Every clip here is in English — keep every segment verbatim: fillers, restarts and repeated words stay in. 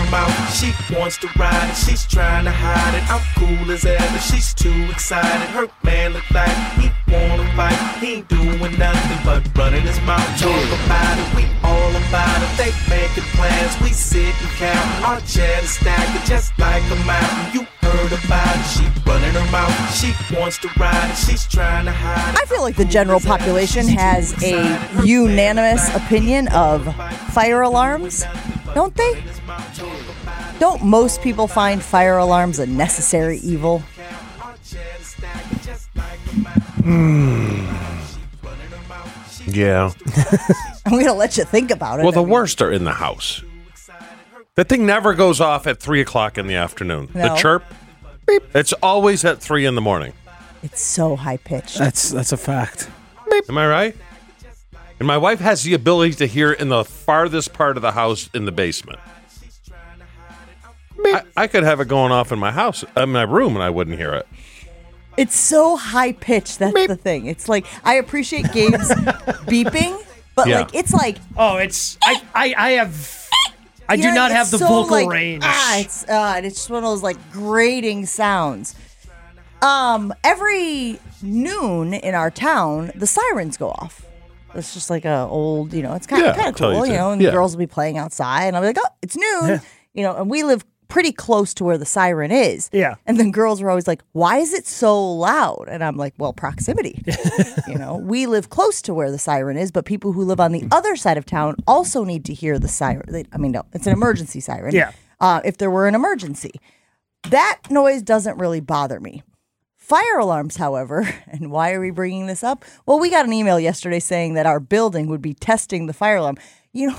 her mouth. She wants to ride it, she's trying to hide it. I'm cool as ever, she's too excited. Her man look like he wanna fight. He ain't doing nothing but running his mouth. Talk about it, we all about it. They making plans, we sit and count. Our chat is stacking just like a mountain. You heard about it, she running her mouth. She wants to ride it, she's trying to hide it. I feel like the general population has a unanimous opinion of fire alarms, don't they? Don't most people find fire alarms a necessary evil? Hmm. Yeah. I'm going to let you think about it. Well, the I mean, worst are in the house. That thing never goes off at three o'clock in the afternoon. No. The chirp, beep. It's always at three in the morning. It's so high-pitched. That's that's a fact. Beep. Am I right? And my wife has the ability to hear in the farthest part of the house in the basement. I, I could have it going off in my house, in my room, and I wouldn't hear it. It's so high-pitched. That's Beep. the thing. It's like, I appreciate Gabe's beeping, but Yeah. like it's like... Oh, it's... I, I, I have... I you do know, not have it's the so, vocal like, range. Ah, it's, uh, and it's just one of those like grating sounds. Um, every noon in our town, the sirens go off. It's just like a old, you know, it's kind of Yeah, kind of tell you cool, you to. know, and Yeah. the girls will be playing outside, and I'll be like, oh, it's noon, you know, and we live pretty close to where the siren is. Yeah. And then girls were always like, why is it so loud? And I'm like, well, proximity. You know, we live close to where the siren is, but people who live on the other side of town also need to hear the siren. They, I mean, no, it's an emergency siren. Yeah. Uh, if there were an emergency. That noise doesn't really bother me. Fire alarms, however, and why are we bringing this up? Well, we got an email yesterday saying that our building would be testing the fire alarm. You know,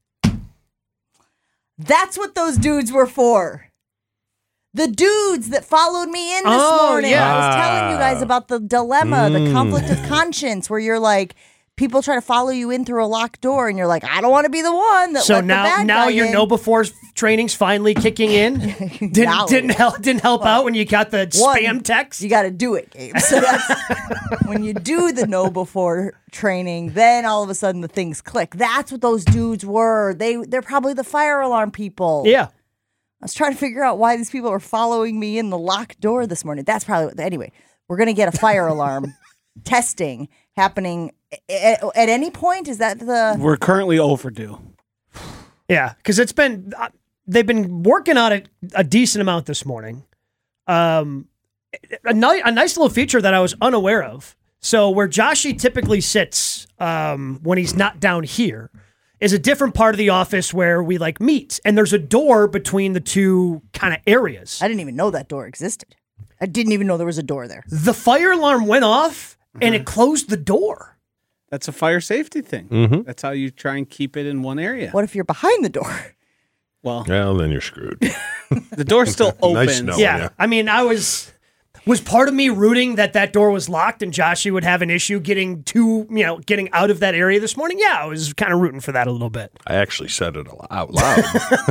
that's what those dudes were for. The dudes that followed me in this Oh, morning. yeah. I was telling you guys about the dilemma, the conflict of conscience, where you're like, people try to follow you in through a locked door, and you're like, I don't want to be the one that So let the now, bad now guy your in. know before training's finally kicking in. Didn't Now didn't it- help didn't help out when you got the One, spam text. You got to do it, Gabe. So that's when you do the know before training, then all of a sudden the things click. That's what those dudes were. They they're probably the fire alarm people. Yeah. I was trying to figure out why these people were following me in the locked door this morning. That's probably what, anyway. We're gonna get a fire alarm testing happening at, at any point. Is that the? We're currently overdue. Yeah, because it's been uh, they've been working on it a decent amount this morning. Um, a, ni- a nice little feature that I was unaware of. So where Joshy typically sits um, when he's not down here is a different part of the office where we like meet, and there's a door between the two kind of areas. I didn't even know that door existed. I didn't even know there was a door there. The fire alarm went off, and it closed the door. That's a fire safety thing. Mhm. That's how you try and keep it in one area. What if you're behind the door? Well, Well, then you're screwed. the door still opens. Nice knowing Yeah, ya. I mean, I was was part of me rooting that that door was locked and Joshy would have an issue getting to, you know, getting out of that area this morning. Yeah, I was kind of rooting for that a little bit. I actually said it out loud.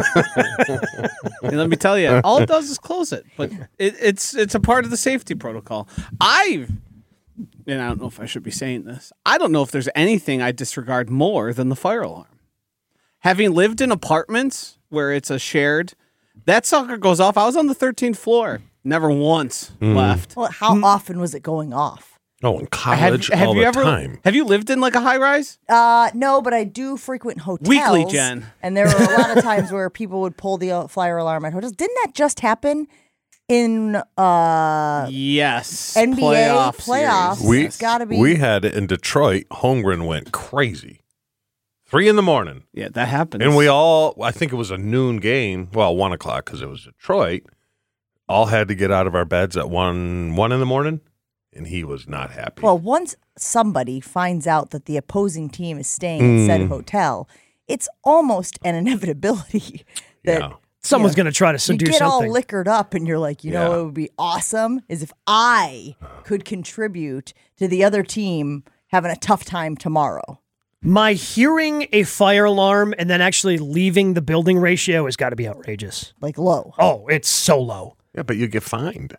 And let me tell you, all it does is close it. But it, it's it's a part of the safety protocol. I, and I don't know if I should be saying this, I don't know if there's anything I disregard more than the fire alarm. Having lived in apartments where it's a shared, that sucker goes off. I was on the thirteenth floor. Never once left. Well, how often was it going off? Oh, in college, have, have all you the ever time. have you lived in like a high rise? Uh, no, but I do frequent hotels. Weekly, Jen. And there were a lot of times where people would pull the uh, fire alarm at hotels. Didn't that just happen in uh, Yes. N B A Playoff playoffs? series. We It's gotta be. we had it in Detroit. Holmgren went crazy. Three in the morning. Yeah, that happens. And we all, I think it was a noon game. Well, one o'clock because it was Detroit. All had to get out of our beds at one one in the morning, and he was not happy. Well, once somebody finds out that the opposing team is staying at said hotel, it's almost an inevitability that Yeah. Someone's Yeah. going to try to you do get something. all liquored up and you're like, you know Yeah. what would be awesome is if I could contribute to the other team having a tough time tomorrow. My hearing a fire alarm and then actually leaving the building ratio has got to be outrageous. Like low. Oh, it's so low. Yeah, but you get fined.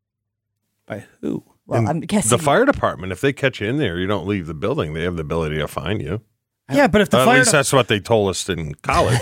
By who? Well, And I'm guessing the fire department, if they catch you in there, you don't leave the building, they have the ability to fine you. Yeah, but if the At fire least that's what they told us in college.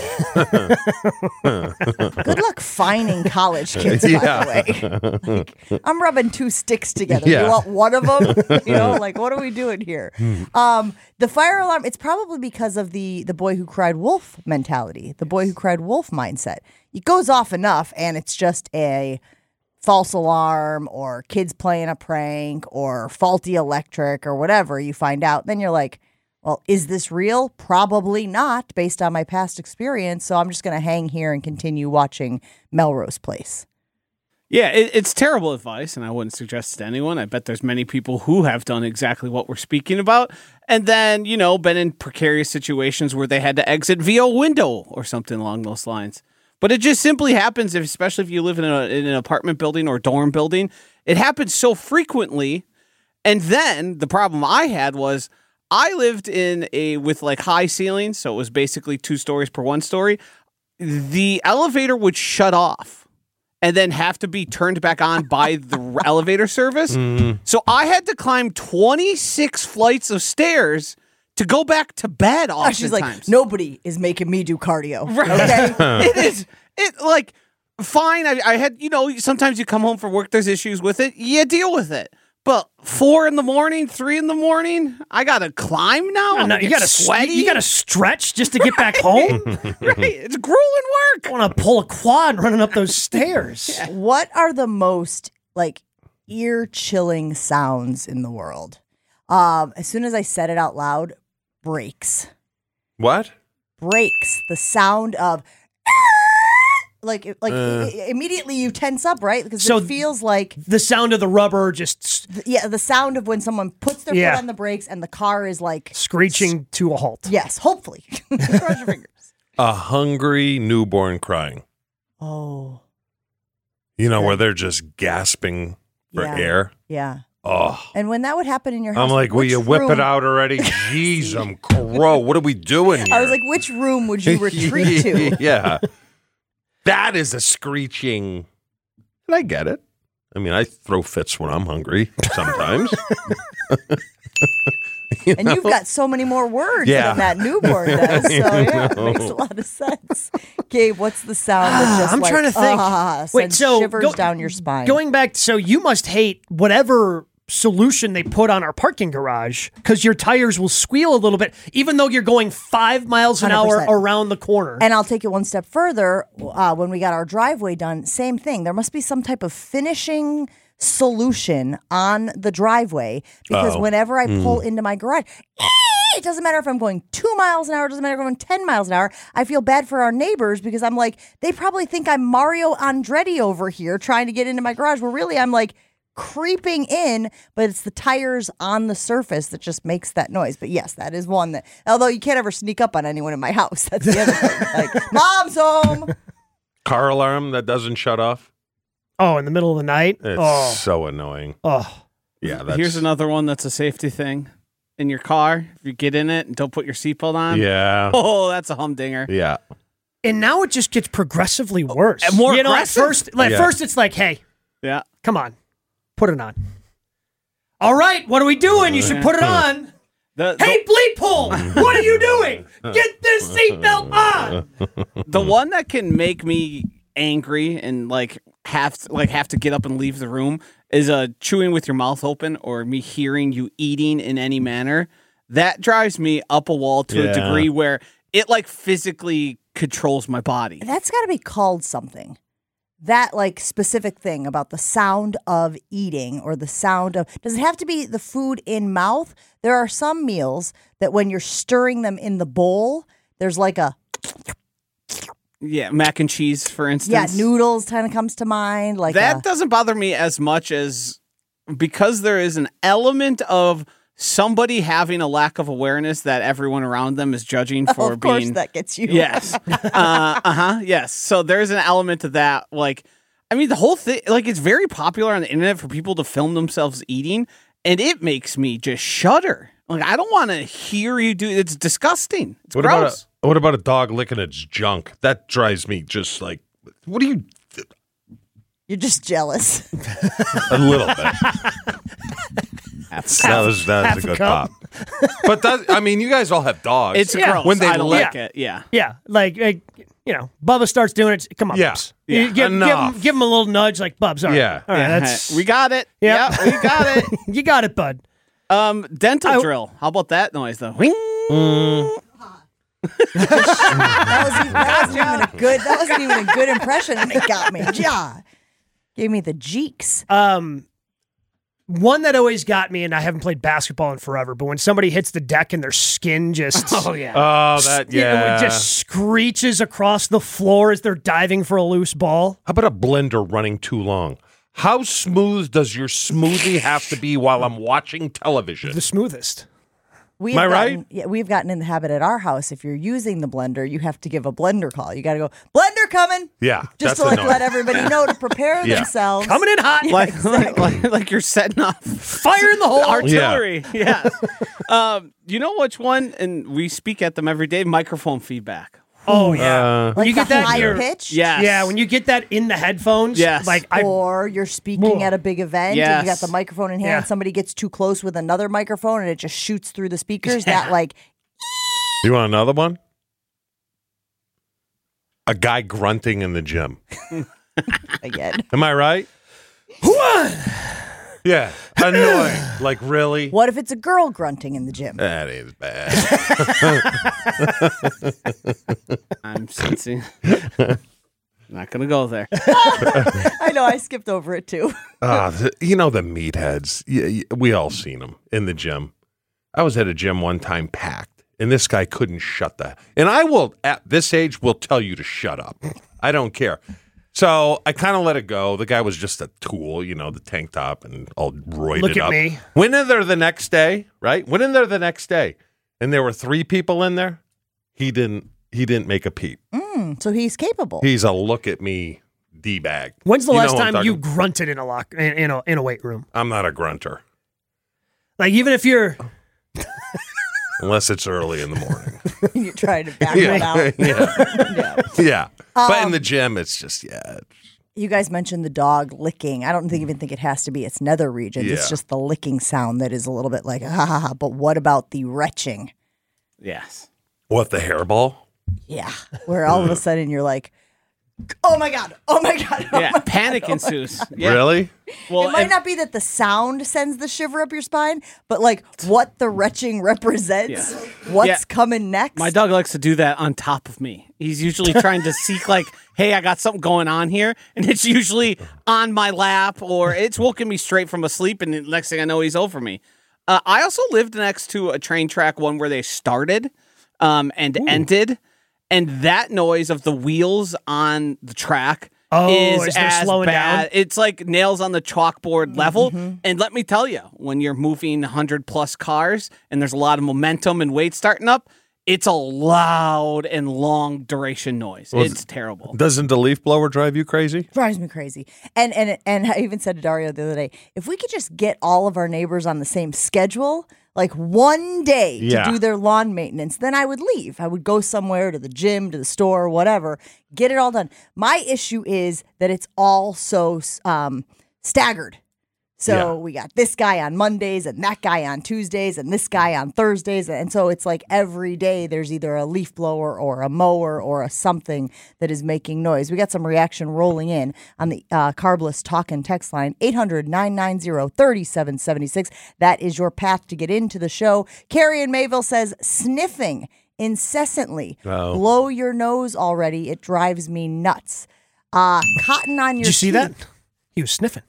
Good luck finding college kids, by Yeah. the way. Like, I'm rubbing two sticks together. Yeah. You want one of them? You know, like, what are we doing here? Um, the fire alarm, it's probably because of the, the boy who cried wolf mentality, the boy who cried wolf mindset. It goes off enough, and it's just a false alarm or kids playing a prank or faulty electric or whatever you find out. Then you're like, well, is this real? Probably not, based on my past experience. So I'm just going to hang here and continue watching Melrose Place. Yeah, it, it's terrible advice, and I wouldn't suggest it to anyone. I bet there's many people who have done exactly what we're speaking about, and then, you know, been in precarious situations where they had to exit via a window or something along those lines. But it just simply happens, if, especially if you live in, a, in an apartment building or dorm building. It happens so frequently, and then the problem I had was I lived in a with like high ceilings, so it was basically two stories per one story. The elevator would shut off and then have to be turned back on by the elevator service. Mm. So I had to climb twenty-six flights of stairs to go back to bed oftentimes. She's like, nobody is making me do cardio. Right. Okay? It is, it like, fine. I, I had, you know, sometimes you come home from work, there's issues with it. You deal with it. But four in the morning, three in the morning, I gotta climb now. No, you gotta sweaty. You gotta stretch just to get back home. Right, it's grueling work. I want to pull a quad running up those stairs. Yeah. What are the most like ear-chilling sounds in the world? Um, as soon as I said it out loud, brakes. What? Brakes. The sound of like like Uh. i- immediately you tense up, right? Because So it feels like The sound of the rubber just th- yeah, the sound of when someone puts their Yeah. foot on the brakes and the car is like screeching to a halt. yes, hopefully. Cross your fingers. A hungry newborn crying. Oh, You know, Okay. where they're just gasping for yeah, air. yeah. Oh. And when that would happen in your house, I'm like, will which you whip room- it out already? Jeez, I'm crow. What are we doing here? I was like, which room would you retreat to? Yeah. That is a screeching. And I get it. I mean, I throw fits when I'm hungry sometimes. You And you've know? got so many more words Yeah. than that newborn does. So yeah, it know. makes a lot of sense. Gabe, what's the sound that just I'm like, trying to think. ah, Wait, sends so shivers go- down your spine? Going back, so you must hate whatever solution they put on our parking garage because your tires will squeal a little bit, even though you're going five miles an one hundred hour percent. around the corner. And I'll take it one step further. Uh, when we got our driveway done, same thing. There must be some type of finishing solution on the driveway because Oh. whenever I pull into my garage, it doesn't matter if I'm going two miles an hour, it doesn't matter if I'm going ten miles an hour. I feel bad for our neighbors because I'm like, they probably think I'm Mario Andretti over here trying to get into my garage. Where really I'm like creeping in, but it's the tires on the surface that just makes that noise. But yes, that is one that, although you can't ever sneak up on anyone in my house. That's the other thing. Like, mom's home. Car alarm that doesn't shut off. oh, in the middle of the night? It's oh, so annoying. oh. Yeah, that's Here's another one that's a safety thing. In your car, if you get in it and don't put your seatbelt on, Yeah. oh, that's a humdinger. Yeah. And now it just gets progressively worse. And more you know, at aggressive? first, like, Yeah. first it's like, hey, Yeah. come on, put it on. All right, what are we doing? You should put it on. The, the, Hey, bleep hole, what are you doing? Get this seatbelt on. the one that can make me angry and like have to, like have to get up and leave the room is uh chewing with your mouth open or me hearing you eating in any manner. That drives me up a wall to Yeah. a degree where it like physically controls my body. That's got to be called something. That like specific thing about the sound of eating or the sound of, does it have to be the food in mouth? There are some meals that when you're stirring them in the bowl, there's like a, Yeah, mac and cheese, for yeah, instance. noodles kind of comes to mind. Like that a, doesn't bother me as much as because there is an element of somebody having a lack of awareness that everyone around them is judging for of course being. that gets you. Yes. uh huh. Yes. So there's an element to that. Like, I mean, the whole thing, like, it's very popular on the internet for people to film themselves eating, and it makes me just shudder. Like, I don't want to hear you do. It's disgusting. It's What gross. about a, what about a dog licking its junk? That drives me just like, what do you? You're just jealous. A little bit. Half- that was that half was a a good cup. pop. But that, I mean, you guys all have dogs. It's Yeah. gross. When they I don't lick- like it. Yeah. Yeah, like, like you know, Bubba starts doing it. Come on, Yeah. Bubs. Yeah. You Give, give, Enough. him, give him a little nudge, like Bubs. All right, Yeah. all right, Yeah, that's we got it. Yeah. Yeah, we got it. you got it, bud. Um, dental I- drill. How about that noise though? Wing. That wasn't, that wasn't even a good. That wasn't even a good impression, and it got me. Yeah, gave me the jeeks. Um, one that always got me, and I haven't played basketball in forever, but when somebody hits the deck and their skin just Oh yeah. Oh, that, you know, yeah. it just screeches across the floor as they're diving for a loose ball. How about a blender running too long? How smooth does your smoothie have to be while I'm watching television? The smoothest. We Am have I gotten, right? Yeah, we've gotten in the habit at our house. If you're using the blender, you have to give a blender call. You got to go, blender coming. Yeah, Just that's to like annoying. let everybody know to prepare Yeah. themselves. Coming in hot. like, like, like you're setting off Fire in the hole. artillery. Yeah. um, you know which one? And we speak at them every day. Microphone feedback. Oh, yeah. Uh, when you Like get the that high you're- pitch. Yes. Yeah, when you get that in the headphones, Yes. like I Or you're speaking at a big event and Yes. you got the microphone in hand. Yeah. And somebody gets too close with another microphone and it just shoots through the speakers. That like you want another one? A guy grunting in the gym. again. Am I right? Yeah. Annoying. Like, really? What if it's a girl grunting in the gym? That is bad. I'm sensing. Not gonna go there. I know I skipped over it too. Uh, th- you know the meatheads. Y- y- We all seen them in the gym. I was at a gym one time packed, and this guy couldn't shut the. And I will, at this age, will tell you to shut up. I don't care. So I kind of let it go. The guy was just a tool, you know, the tank top and all roided Look at up. me. Went in there the next day, right? Went in there the next day, and there were three people in there. He didn't. He didn't make a peep. Mm, so he's capable. He's a look at me d bag. When's the You know last who I'm time you talking- grunted in a lock in, in a in a weight room? I'm not a grunter Like even if you're unless it's early in the morning. You're trying to back it out. yeah. Yeah. Yeah. but Um, in the gym, it's just, yeah. You guys mentioned the dog licking. I don't think even think it has to be its nether regions. It's Yeah. just the licking sound that is a little bit like ha ha ha. But what about the retching? Yes. What, the hairball? Yeah, where all of a sudden you're like, oh my god, oh my god. Oh Yeah. my Panic God, oh my ensues. Yeah. Really? Well, it might if- not be that the sound sends the shiver up your spine, but like what the retching represents, Yeah. what's Yeah. coming next. My dog likes to do that on top of me. He's usually trying to seek, like, hey, I got something going on here. And it's usually on my lap or it's woken me straight from a sleep. And the next thing I know, he's over me. Uh, I also lived next to a train track, one where they started um, and ended. And that noise of the wheels on the track Oh, is as they're as slowing bad. down? It's like nails on the chalkboard level. And let me tell you, when you're moving one hundred plus cars and there's a lot of momentum and weight starting up, it's a loud and long duration noise. Well, it's terrible. Doesn't the leaf blower drive you crazy? drives me crazy. And and and I even said to Dario the other day, if we could just get all of our neighbors on the same schedule, like one day Yeah. to do their lawn maintenance, then I would leave. I would go somewhere to the gym, to the store, whatever, get it all done. My issue is that it's all so um, staggered. So Yeah. we got this guy on Mondays and that guy on Tuesdays and this guy on Thursdays. And so it's like every day there's either a leaf blower or a mower or a something that is making noise. We got some reaction rolling in on the uh, Carbless Talk and Text line, eight hundred, nine nine zero, three seven seven six. That is your path to get into the show. Carrie in Mayville says, sniffing incessantly. Oh. Blow your nose already. It drives me nuts. Uh, cotton on your Did you see teeth. that? He was sniffing.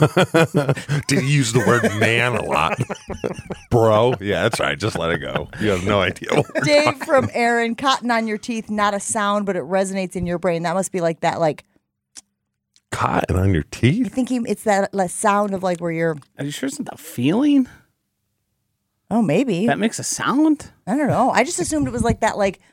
Did he use the word man a lot? Bro? Yeah, that's right. Just let it go. You have no idea. Dave from Aaron, cotton on your teeth, not a sound, but it resonates in your brain. That must be like that, like, Cotton on your you teeth? think he, it's that like, sound of like where you're, Are you sure it's not that feeling? oh, maybe. That makes a sound? I don't know. I just assumed it was like that, like,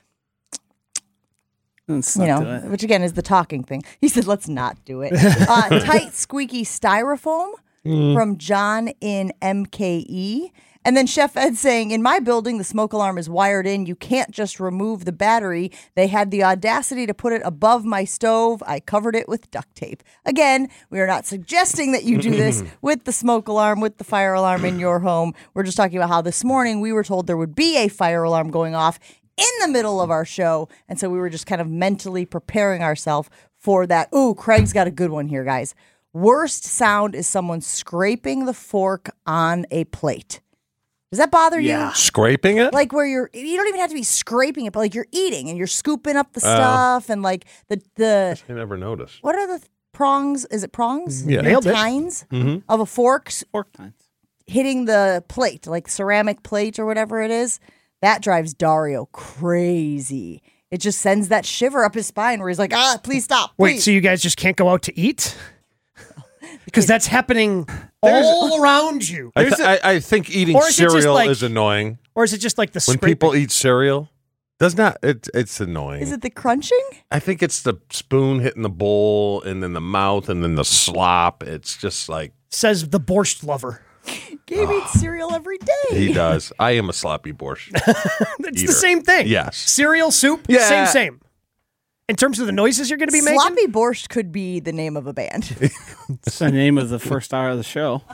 Let's you not know, do it. which again is the talking thing. He said, let's not do it. Uh, tight, squeaky styrofoam from John in M K E. And then Chef Ed saying, in my building, the smoke alarm is wired in. You can't just remove the battery. They had the audacity to put it above my stove. I covered it with duct tape. Again, we are not suggesting that you do this with the smoke alarm, with the fire alarm in your home. We're just talking about how this morning we were told there would be a fire alarm going off in the middle of our show. And so we were just kind of mentally preparing ourselves for that. Ooh, Craig's got a good one here, guys. Worst sound is someone scraping the fork on a plate. Does that bother Yeah. you? Scraping it? Like where you're, you don't even have to be scraping it, but like you're eating and you're scooping up the stuff and like the, the, I never noticed. what are the prongs? Is it prongs? Yeah. The Nailed it. tines Mm-hmm. of a fork Fork tines. hitting the plate, like ceramic plate or whatever it is. That drives Dario crazy. It just sends that shiver up his spine where he's like, ah, please stop. Wait, Please. so you guys just can't go out to eat? Because that's happening all around you. I, th- I, I think eating Or is it just cereal like- is annoying. Or is it just like the When scraping? people eat cereal, does not it? It's annoying. Is it the crunching? I think it's the spoon hitting the bowl, and then the mouth, and then the slop. It's just like Says the borscht lover. Gabe eats cereal every day. he does. I am a sloppy borscht. It's Eater. the same thing. Yes. Cereal, soup, Yeah. same, same. In terms of the noises you're going to be making? Sloppy Borscht could be the name of a band. It's the name of the first hour of the show.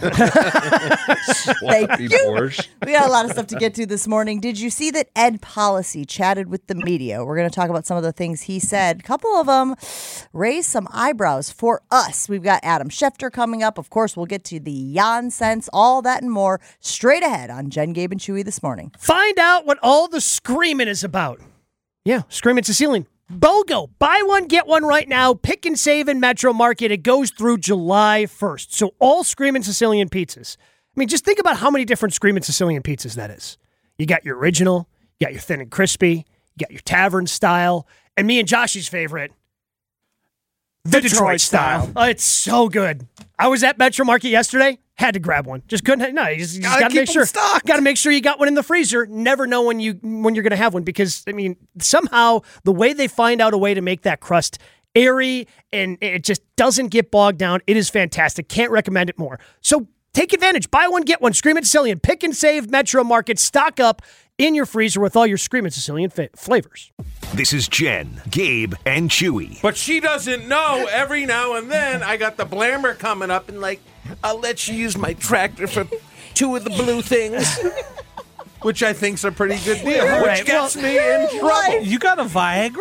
Sloppy you. borscht. We got a lot of stuff to get to this morning. Did you see that Ed Policy chatted with the media? We're going to talk about some of the things he said. A couple of them raised some eyebrows for us. We've got Adam Schefter coming up. Of course, we'll get to the Jansense, all that and more straight ahead on Jen, Gabe, and Chewy this morning. Find out what all the screaming is about. Yeah, screaming Sicilian. BOGO. Buy one, get one right now. Pick and save in Metro Market. It goes through July first. So all Screamin' Sicilian pizzas. I mean, just think about how many different Screamin' Sicilian pizzas that is. You got your original, you got your thin and crispy, you got your tavern style, and me and Josh's favorite, the Detroit, Detroit style. style. Oh, it's so good. I was at Metro Market yesterday. Had to grab one. Just couldn't. No, you just, you just Gotta gotta keep make 'em sure. stocked. Got to make sure you got one in the freezer. Never know when you when you're gonna have one because I mean somehow the way they find out a way to make that crust airy and it just doesn't get bogged down. It is fantastic. Can't recommend it more. So take advantage. Buy one, get one. Screamin' Sicilian. Pick and save Metro Market. Stock up in your freezer with all your Screamin' Sicilian fa- flavors. This is Jen, Gabe, and Chewy. But she doesn't know. Every now and then, I got the blammer coming up, and like, I'll let you use my tractor for two of the blue things, which I think's a pretty good deal, which right, gets well- me in trouble. You got a Viagra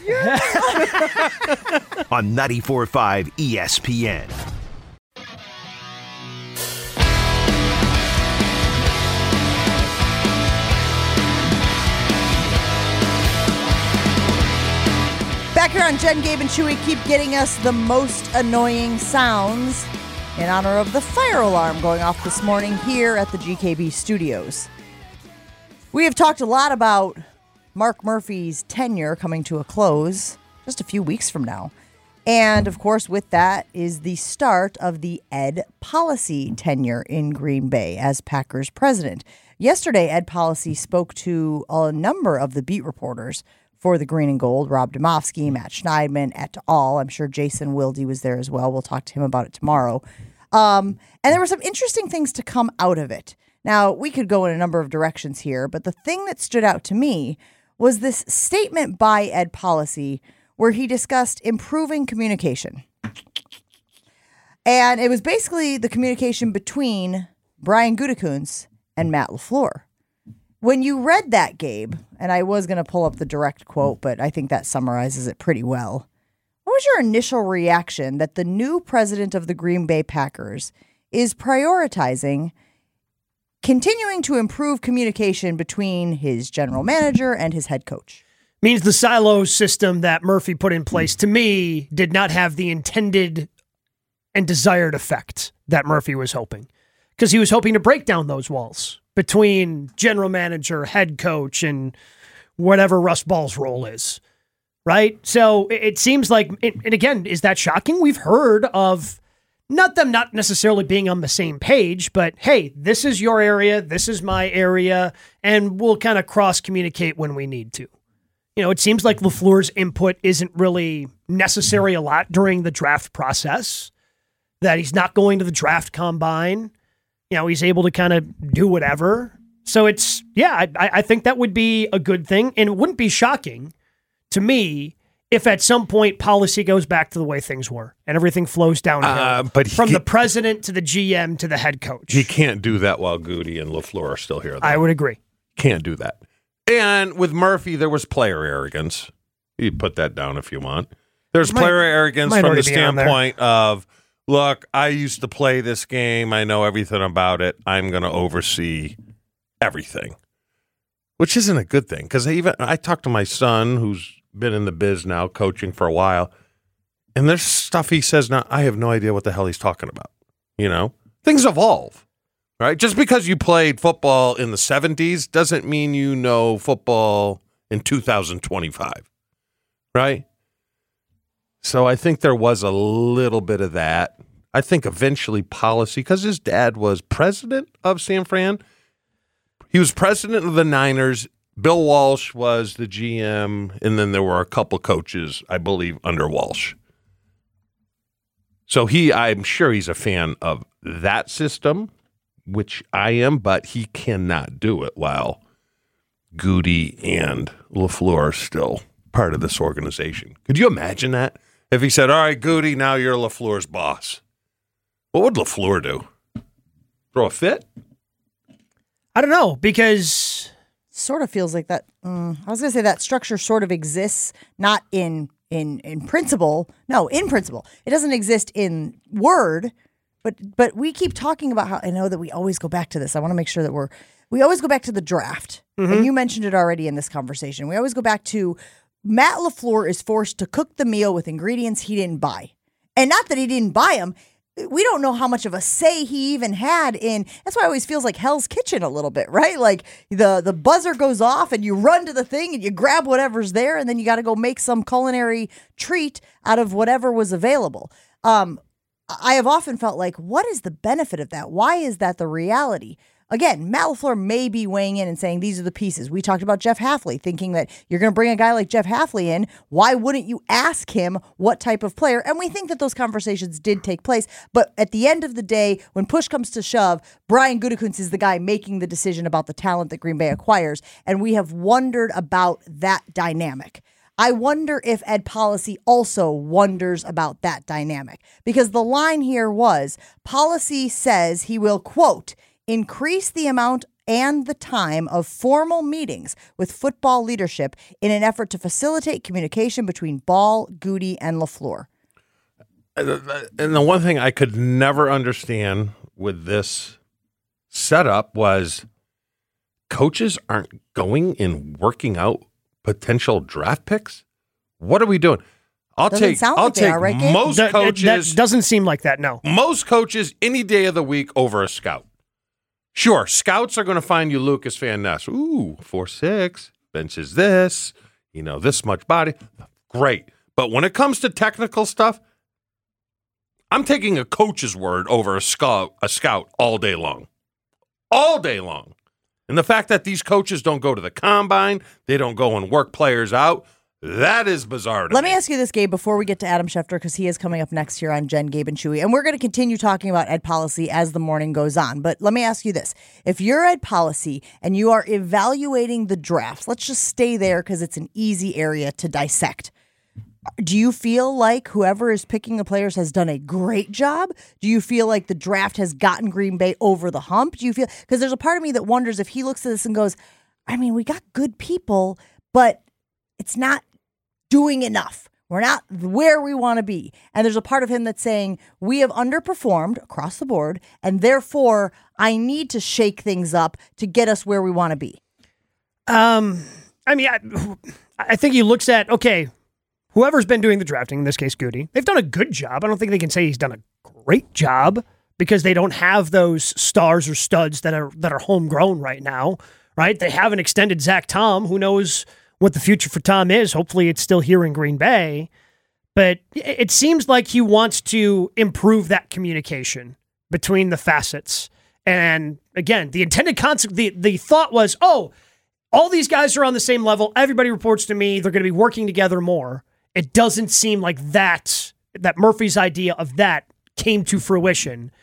ring? On ninety-four point five E S P N. Back here on Jen, Gabe, and Chewy, keep getting us the most annoying sounds in honor of the fire alarm going off this morning here at the G K B studios. We have talked a lot about Mark Murphy's tenure coming to a close just a few weeks from now. And, of course, with that is the start of the Ed Policy tenure in Green Bay as Packers president. Yesterday, Ed Policy spoke to a number of the beat reporters for the Green and Gold, Rob Domofsky, Matt Schneidman, et al. I'm sure Jason Wilde was there as well. We'll talk to him about it tomorrow. Um, and there were some interesting things to come out of it. Now, we could go in a number of directions here, but the thing that stood out to me was this statement by Ed Policy where he discussed improving communication. And it was basically the communication between Brian Gutekunst and Matt LaFleur. When you read that, Gabe, and I was going to pull up the direct quote, but I think that summarizes it pretty well. What was your initial reaction that the new president of the Green Bay Packers is prioritizing continuing to improve communication between his general manager and his head coach? Means the silo system that Murphy put in place, to me, did not have the intended and desired effect that Murphy was hoping. Because he was hoping to break down those walls between general manager, head coach, and whatever Russ Ball's role is, right? So it, it seems like, and again, is that shocking? We've heard of not them not necessarily being on the same page, but hey, this is your area, this is my area, and we'll kind of cross-communicate when we need to. You know, it seems like LaFleur's input isn't really necessary a lot during the draft process, that he's not going to the draft combine. You know, he's able to kind of do whatever. So it's, yeah, I, I think that would be a good thing. And it wouldn't be shocking to me if at some point policy goes back to the way things were and everything flows downhill Uh, but he from the can't- president to the G M to the head coach. He can't do that while Goody and LaFleur are still here. Though. I would agree. Can't do that. And with Murphy, there was player arrogance. You put that down if you want. There's Might- player arrogance might from the already be on there. standpoint of, look, I used to play this game. I know everything about it. I'm going to oversee everything, which isn't a good thing. Because even I talked to my son, who's been in the biz now, coaching for a while, and there's stuff he says now. I have no idea what the hell he's talking about. You know, things evolve, right? Just because you played football in the seventies doesn't mean you know football in two thousand twenty-five, right? So I think there was a little bit of that. I think eventually policy, because his dad was president of San Fran. He was president of the Niners. Bill Walsh was the G M, and then there were a couple coaches, I believe, under Walsh. So he, I'm sure he's a fan of that system, which I am, but he cannot do it while Goody and LaFleur are still part of this organization. Could you imagine that? If he said, all right, Goody, now you're LaFleur's boss. What would LaFleur do? Throw a fit? I don't know, because Sort of feels like that. Mm, I was going to say that structure sort of exists, not in in in principle. No, in principle, it doesn't exist in word. But but we keep talking about how I know that we always go back to this. I want to make sure that we're we always go back to the draft, and you mentioned it already in this conversation. We always go back to Matt LaFleur is forced to cook the meal with ingredients he didn't buy, and not that he didn't buy them. We don't know how much of a say he even had in. That's why it always feels like Hell's Kitchen a little bit, right? Like the the buzzer goes off and you run to the thing and you grab whatever's there, and then you got to go make some culinary treat out of whatever was available. Um, I have often felt like, what is the benefit of that? Why is that the reality? Again, Matt LaFleur may be weighing in and saying these are the pieces. We talked about Jeff Hafley, thinking that you're going to bring a guy like Jeff Hafley in. Why wouldn't you ask him what type of player? And we think that those conversations did take place. But at the end of the day, when push comes to shove, Brian Gutekunst is the guy making the decision about the talent that Green Bay acquires. And we have wondered about that dynamic. I wonder if Ed Policy also wonders about that dynamic. Because the line here was, Policy says he will, quote, increase the amount and the time of formal meetings with football leadership in an effort to facilitate communication between Ball, Goody, and LaFleur. And the one thing I could never understand with this setup was coaches aren't going and working out potential draft picks. What are we doing? I'll Doesn't take sound I'll like they take are, right, Gabe? most that, that- coaches that doesn't seem like that, no. most coaches any day of the week over a scout. Sure, scouts are going to find you Lucas Van Ness. Ooh, four six, benches this, you know, this much body. Great. But when it comes to technical stuff, I'm taking a coach's word over a scout, a scout all day long. All day long. And the fact that these coaches don't go to the combine, they don't go and work players out, that is bizarre to Let me. me ask you this, Gabe, before we get to Adam Schefter, because he is coming up next here on Jen, Gabe, and Chewy. And we're going to continue talking about Ed Policy as the morning goes on. But let me ask you this. If you're Ed Policy and you are evaluating the drafts, let's just stay there because it's an easy area to dissect. Do you feel like whoever is picking the players has done a great job? Do you feel like the draft has gotten Green Bay over the hump? Do you feel, because there's a part of me that wonders if he looks at this and goes, I mean, we got good people, but it's not doing enough. We're not where we want to be. And there's a part of him that's saying, we have underperformed across the board, and therefore I need to shake things up to get us where we want to be. Um, I mean, I, I think he looks at, okay, whoever's been doing the drafting, in this case Goody, they've done a good job. I don't think they can say he's done a great job because they don't have those stars or studs that are that are homegrown right now, right? They haven't extended Zach Tom. Who knows what the future for Tom is? Hopefully it's still here in Green Bay. But it seems like he wants to improve that communication between the facets. And again, the intended concept, the, the thought was, oh, all these guys are on the same level. Everybody reports to me. They're going to be working together more. It doesn't seem like that, that Murphy's idea of that came to fruition.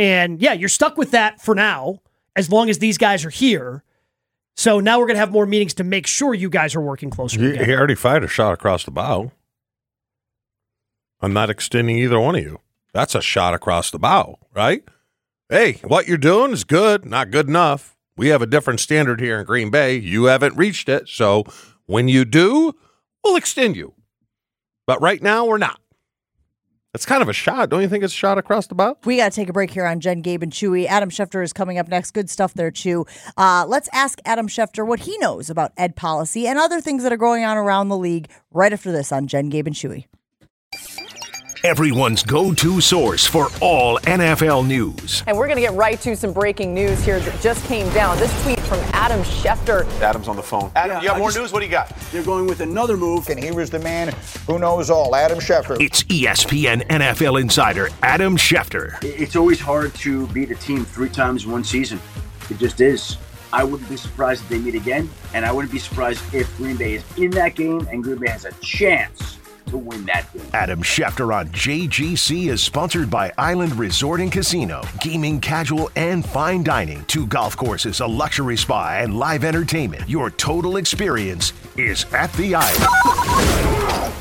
And yeah, you're stuck with that for now, as long as these guys are here. So now we're going to have more meetings to make sure you guys are working closer He, together. he already fired a shot across the bow. I'm not extending either one of you. That's a shot across the bow, right? Hey, what you're doing is good, not good enough. We have a different standard here in Green Bay. You haven't reached it. So when you do, we'll extend you. But right now, we're not. It's kind of a shot. Don't you think it's a shot across the bow? We got to take a break here on Jen, Gabe, and Chewy. Adam Schefter is coming up next. Good stuff there, Chew. Uh, let's ask Adam Schefter what he knows about ed policy and other things that are going on around the league right after this on Jen, Gabe, and Chewy. Everyone's go-to source for all N F L news. And we're going to get right to some breaking news here that just came down. This tweet from Adam Schefter. Adam's on the phone. Adam, Yeah, you got I more just- news? What do you got? They're going with another move. And he was the man who knows all, Adam Schefter. It's E S P N N F L insider Adam Schefter. It's always hard to beat a team three times in one season. It just is. I wouldn't be surprised if they meet again, and I wouldn't be surprised if Green Bay is in that game and Green Bay has a chance to win that game. Adam Schefter on J G C is sponsored by Island Resort and Casino. Gaming, casual, and fine dining. Two golf courses, a luxury spa, and live entertainment. Your total experience is at the Island.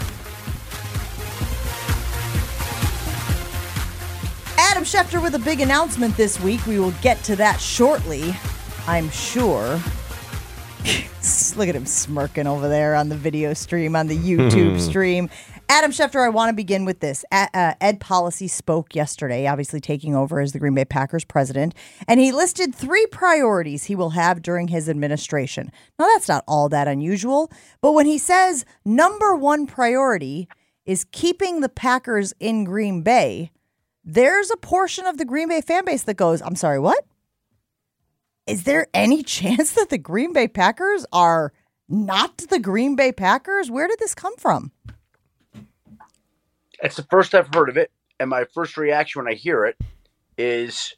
Adam Schefter with a big announcement this week. We will get to that shortly, I'm sure. Look at him smirking over there on the video stream, on the YouTube stream. Adam Schefter, I want to begin with this. Uh, Ed Policy spoke yesterday, obviously taking over as the Green Bay Packers president, and he listed three priorities he will have during his administration. Now, that's not all that unusual, but when he says number one priority is keeping the Packers in Green Bay, there's a portion of the Green Bay fan base that goes, I'm sorry, what? Is there any chance that the Green Bay Packers are not the Green Bay Packers? Where did this come from? It's the first I've heard of it, and my first reaction when I hear it is,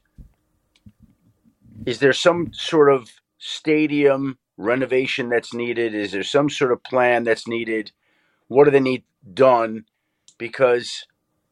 is there some sort of stadium renovation that's needed? Is there some sort of plan that's needed? What do they need done? Because,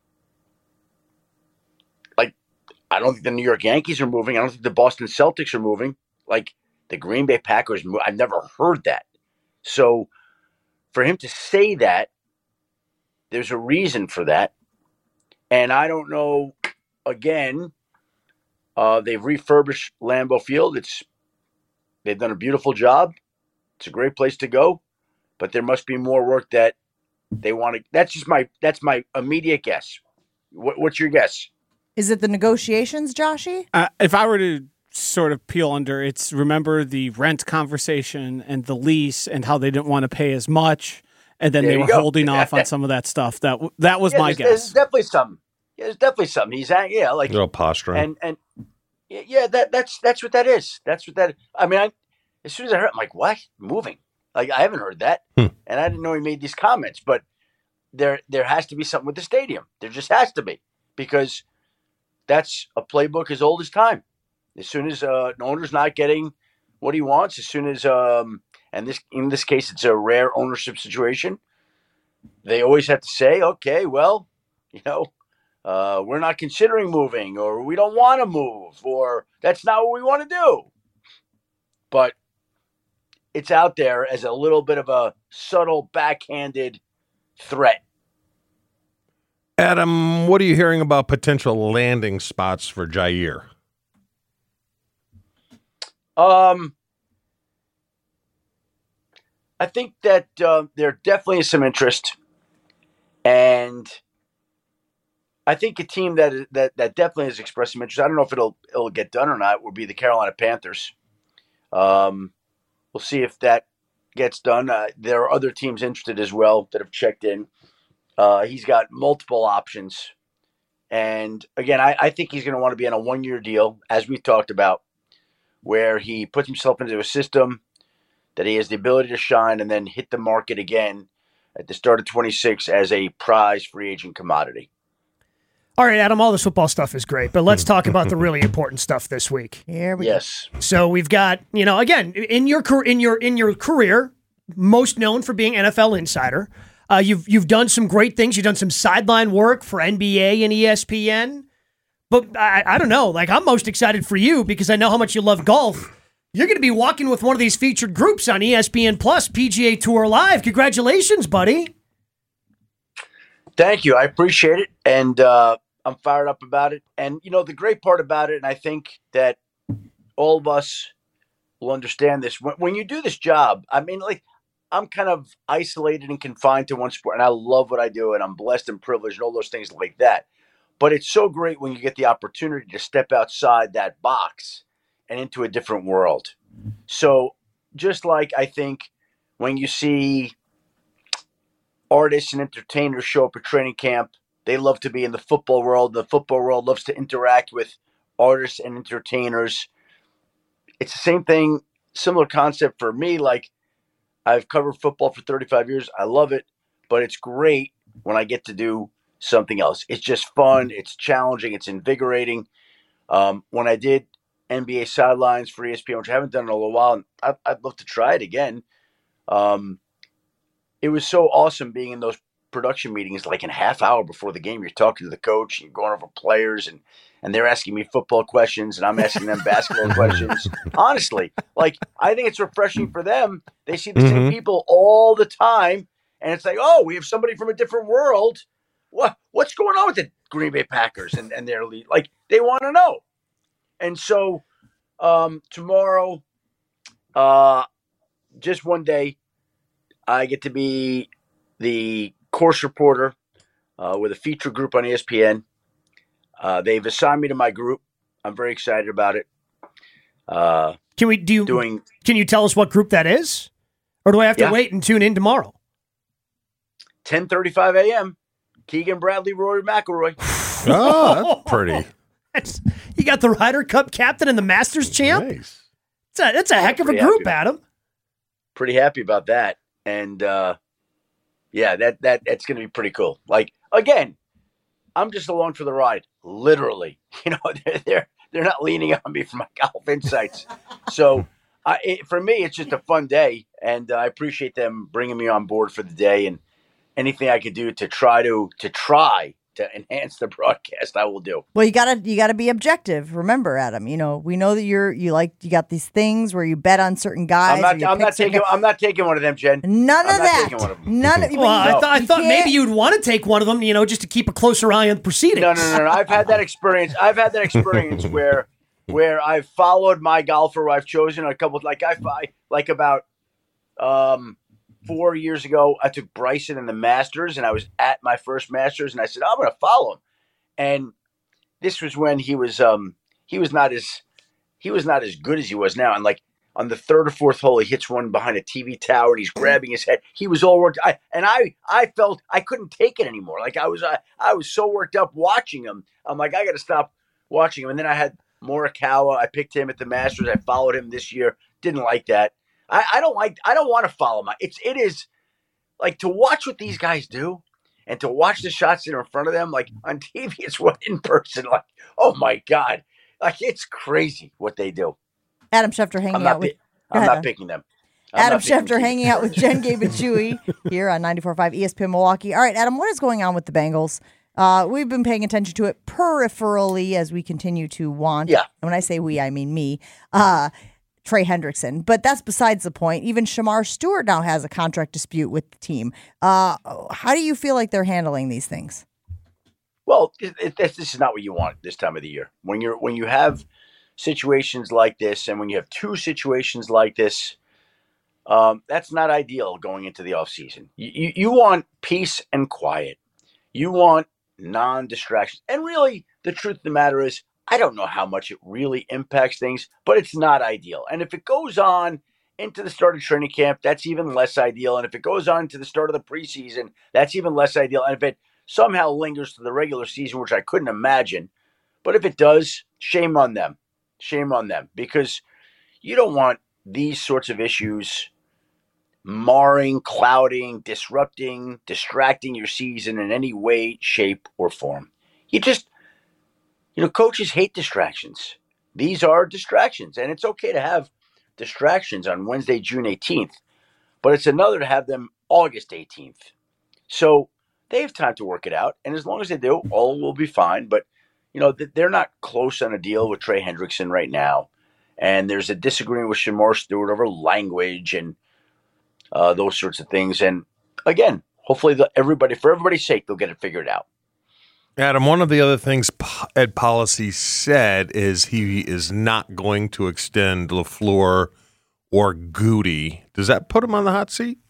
like, I don't think the New York Yankees are moving. I don't think the Boston Celtics are moving. Like, the Green Bay Packers, I've never heard that. So for him to say that, there's a reason for that. And I don't know, again, uh, they've refurbished Lambeau Field. It's They've done a beautiful job. It's a great place to go. But there must be more work that they want to. That's just my, that's my immediate guess. What, what's your guess? Is it the negotiations, Joshy? Uh, if I were to sort of peel under, it's remember the rent conversation and the lease and how they didn't want to pay as much. And then There they you were go. holding off on some of that stuff. That that was Yeah, my there's, guess. There's definitely something. Yeah, there's definitely something. He's at, yeah, like, A little posturing. and, and yeah, yeah, that, that's, that's what that is. That's what that, I mean, I, as soon as I heard it, I'm like, what? Moving? Like, I haven't heard that. Hmm. And I didn't know he made these comments, but there, there has to be something with the stadium. There just has to be, because that's a playbook as old as time. As soon as uh, an owner's not getting what he wants, as soon as, um, and this, in this case, it's a rare ownership situation, they always have to say, okay, well, you know, uh, we're not considering moving, or we don't want to move, or that's not what we want to do. But it's out there as a little bit of a subtle backhanded threat. Adam, what are you hearing about potential landing spots for Jair? Um, I think that uh, there definitely is some interest, and I think a team that that that definitely has expressed some interest. I don't know if it'll it'll get done or not. Would be the Carolina Panthers. Um, we'll see if that gets done. Uh, there are other teams interested as well that have checked in. Uh, he's got multiple options, and again, I, I think he's going to want to be on a one-year deal, as we talked about, where he puts himself into a system that he has the ability to shine and then hit the market again at the start of twenty-six as a prize free agent commodity. All right, Adam, all this football stuff is great, but let's talk about the really important stuff this week. Here we Yes. So we've got, you know, again, in your car- in your in your career, most known for being N F L insider, uh, you've you've done some great things. You've done some sideline work for N B A and E S P N. But I, I don't know. Like, I'm most excited for you because I know how much you love golf. You're going to be walking with one of these featured groups on E S P N Plus P G A Tour Live. Congratulations, buddy. Thank you. I appreciate it. And uh, I'm fired up about it. And, you know, the great part about it, and I think that all of us will understand this, when, when you do this job, I mean, like, I'm kind of isolated and confined to one sport, and I love what I do, and I'm blessed and privileged and all those things like that. But it's so great when you get the opportunity to step outside that box and into a different world. So just like I think when you see artists and entertainers show up at training camp, they love to be in the football world. The football world loves to interact with artists and entertainers. It's the same thing, similar concept for me. Like, I've covered football for thirty-five years. I love it, but it's great when I get to do something else. It's just fun. It's challenging. It's invigorating. Um, when I did N B A sidelines for E S P N, which I haven't done in a little while, and I'd, I'd love to try it again. Um, it was so awesome being in those production meetings, like in a half hour before the game. You're talking to the coach, and you're going over players, and and they're asking me football questions, and I'm asking them basketball questions. Honestly, like, I think it's refreshing for them. They see the mm-hmm. same people all the time, and it's like, oh, we have somebody from a different world. What what's going on with the Green Bay Packers and, and their lead? Like, they want to know. And so um, tomorrow, uh, just one day, I get to be the course reporter uh, with a feature group on E S P N. Uh, they've assigned me to my group. I'm very excited about it. Uh, can we do? Doing, can you tell us what group that is, or do I have to yeah. wait and tune in tomorrow? ten thirty-five a.m. Keegan Bradley, Rory McIlroy. Oh, that's pretty. That's, you got the Ryder Cup captain and the Masters champ. Nice. It's a, it's a heck of a group, Adam. Pretty happy about that, and uh, yeah, that that that's going to be pretty cool. Like, again, I'm just along for the ride, literally. You know, they're they're, they're not leaning on me for my golf insights. So, uh, it, for me, it's just a fun day, and uh, I appreciate them bringing me on board for the day. And anything I could do to try to to try to enhance the broadcast, I will do. Well, you gotta you gotta be objective. Remember, Adam. You know, we know that you're you like you got these things where you bet on certain guys. I'm not. I'm not taking. Guys. I'm not taking one of them, Jen. None I'm of not that. Taking one of them. None of. Well, I thought I thought maybe you'd want to take one of them. You know, just to keep a closer eye on the proceedings. No, no, no, no. I've had that experience. I've had that experience where where I've followed my golfer. Where I've chosen a couple. Like I, I like about um. Four years ago, I took Bryson in the Masters, and I was at my first Masters, and I said, I'm going to follow him. And this was when he was um, he was not as he was not as good as he was now. And like on the third or fourth hole, he hits one behind a T V tower, and he's grabbing his head. He was all worked. I, and I I felt I couldn't take it anymore. Like I was I, I was so worked up watching him. I'm like, I got to stop watching him. And then I had Morikawa. I picked him at the Masters. I followed him this year. Didn't like that. I, I don't like. I don't want to follow my. It's it is like to watch what these guys do, and to watch the shots that are in front of them. Like on T V, it's what in person. Like, oh my god, like it's crazy what they do. Adam Schefter hanging out with. I'm not picking them. I'm Adam Schefter hanging out with Jen, Gabe, and Chewy here on ninety-four point five E S P N Milwaukee. All right, Adam, what is going on with the Bengals? Uh, we've been paying attention to it peripherally as we continue to want. Yeah. And when I say we, I mean me. Uh, Trey Hendrickson, but that's besides the point. Even Shamar Stewart now has a contract dispute with the team. Uh, how do you feel like they're handling these things? Well, it, it, this is not what you want this time of the year. When you're when you have situations like this, and when you have two situations like this, um, that's not ideal going into the offseason. You, you you want peace and quiet. You want non-distractions. And really, the truth of the matter is, I don't know how much it really impacts things, but it's not ideal. And if it goes on into the start of training camp, that's even less ideal. And if it goes on to the start of the preseason, that's even less ideal. And if it somehow lingers to the regular season, which I couldn't imagine, but if it does, shame on them. Shame on them. Because you don't want these sorts of issues marring, clouding, disrupting, distracting your season in any way, shape, or form. You just... You know, coaches hate distractions. These are distractions, and it's okay to have distractions on Wednesday, June eighteenth, but it's another to have them August eighteenth. So they have time to work it out, and as long as they do, all will be fine. But, you know, they're not close on a deal with Trey Hendrickson right now. And there's a disagreement with Shamar Stewart over language and uh, those sorts of things. And again, hopefully the, everybody, for everybody's sake, they'll get it figured out. Adam, one of the other things Ed Policy said is he is not going to extend LaFleur or Goody. Does that put him on the hot seat?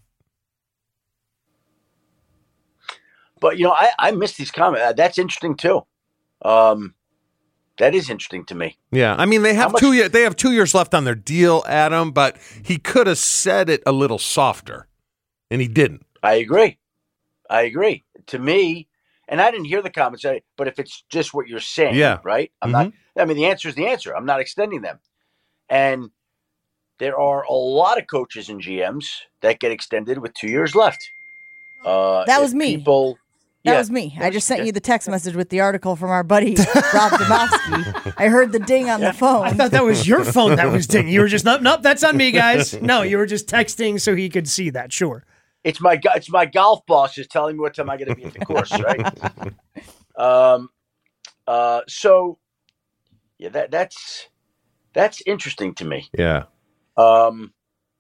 But, you know, I, I missed these comments. That's interesting, too. Um, that is interesting to me. Yeah, I mean, they have much- two years. They have two years left on their deal, Adam, but he could have said it a little softer, and he didn't. I agree. I agree. To me, and I didn't hear the comments, but if it's just what you're saying, Yeah. right? I'm Mm-hmm. not. I mean, the answer is the answer. I'm not extending them. And there are a lot of coaches and G Ms that get extended with two years left. Uh, That if was me. People, That yeah. was me. I just sent you the text message with the article from our buddy Rob Domofsky. I heard the ding on the phone. I thought that was your phone that was dinging. You were just, nope, nope, that's on me, guys. No, you were just texting so he could see that, sure. It's my go- it's my golf boss is telling me what time I got to be at the course, right? um, uh, so yeah, that that's that's interesting to me. Yeah. Um,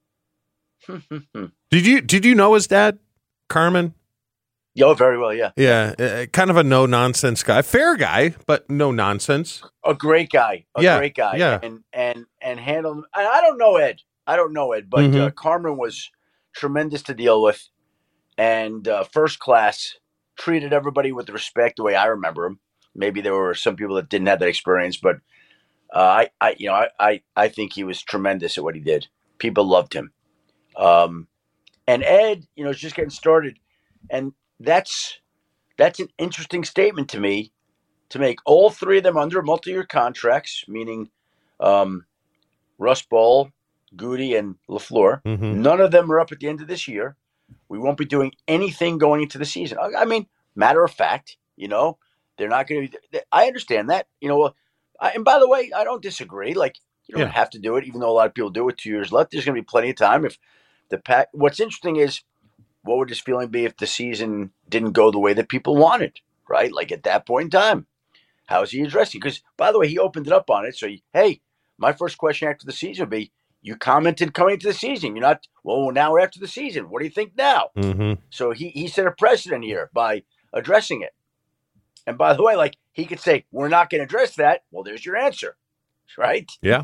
Did you did you know his dad, Carmen? Yo, very well, yeah. Yeah, uh, kind of a no nonsense guy, fair guy, but no nonsense. A great guy, a Yeah, great guy, yeah. and and and handle. I, I don't know Ed, I don't know Ed, but Mhm. uh, Carmen was tremendous to deal with, and uh, first class. Treated everybody with respect the way I remember him. Maybe there were some people that didn't have that experience, but uh, I, I, you know, I, I, I think he was tremendous at what he did. People loved him, um, and Ed, you know, is just getting started, and that's that's an interesting statement to me to make. All three of them under multi-year contracts, meaning um, Russ Ball, Goody, and LaFleur. Mhm. None of them are up at the end of this year. We won't be doing anything going into the season. I, I mean, matter of fact, you know, they're not going to be. I understand that, you know. I, and by the way, I don't disagree. Like, you don't Yeah. have to do it, even though a lot of people do it. Two years left, there's going to be plenty of time. If the pack, what's interesting is, what would his feeling be if the season didn't go the way that people wanted? Right, like at that point in time, how is he addressing? Because by the way, he opened it up on it. So, he, hey, my first question after the season would be, you commented coming into the season. You're not, well, now we're after the season. What do you think now? Mm-hmm. So he, he set a precedent here by addressing it. And by the way, like he could say, we're not going to address that. Well, there's your answer. Right? Yeah.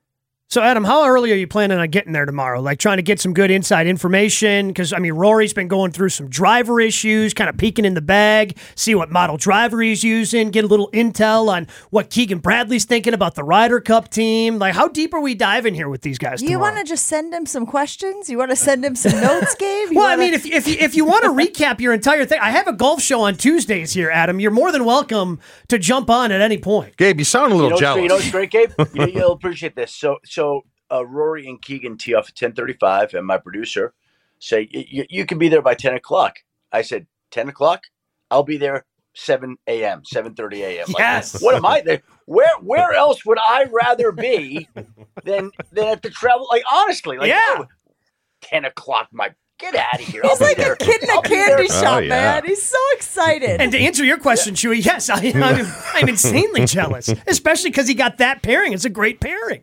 So, Adam, how early are you planning on getting there tomorrow? Like trying to get some good inside information? Because, I mean, Rory's been going through some driver issues, kind of peeking in the bag, see what model driver he's using, get a little intel on what Keegan Bradley's thinking about the Ryder Cup team. Like, how deep are we diving here with these guys You tomorrow? want to just send him some questions? You want to send him some notes, Gabe? You Well, I wanna- mean, if if you, if you want to recap your entire thing, I have a golf show on Tuesdays here, Adam. You're more than welcome to jump on at any point. Gabe, you sound a You little know, what's- jealous. you know what's great, Gabe? you, you'll appreciate this. So, so uh, Rory and Keegan tee off at ten thirty-five, and my producer say, you, you can be there by ten o'clock. I said, ten o'clock? I'll be there seven a.m., seven thirty a.m. Like, Yes. what am I there? Where where else would I rather be than than at the travel? Like, honestly, like, Yeah. oh, ten o'clock, my, get out of here. He's I'll be like there. a kid in a I'll be candy there. shop, Oh, yeah. man. He's so excited. And to answer your question, Chewy, yes, I, I'm, I'm insanely jealous, especially because he got that pairing. It's a great pairing.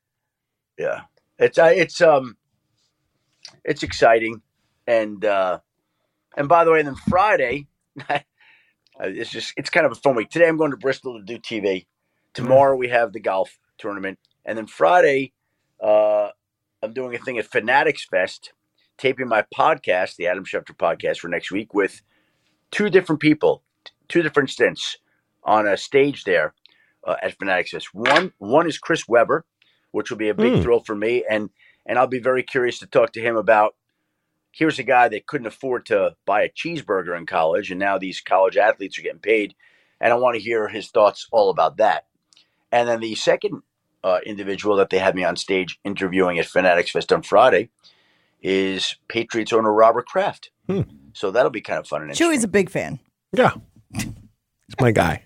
Yeah, it's uh, it's um, it's exciting, and uh, and by the way, then Friday, it's just it's kind of a fun week. Today I'm going to Bristol to do T V. Tomorrow we have the golf tournament, and then Friday, uh, I'm doing a thing at Fanatics Fest, taping my podcast, the Adam Schefter podcast, for next week with two different people, two different stints on a stage there uh, at Fanatics Fest. One one is Chris Webber, which will be a big Mm. thrill for me. And and I'll be very curious to talk to him about, here's a guy that couldn't afford to buy a cheeseburger in college, and now these college athletes are getting paid. And I want to hear his thoughts all about that. And then the second uh, individual that they had me on stage interviewing at Fanatics Fest on Friday is Patriots owner Robert Kraft. Hmm. So that'll be kind of fun and interesting. Chewy's a big fan. Yeah. It's my guy.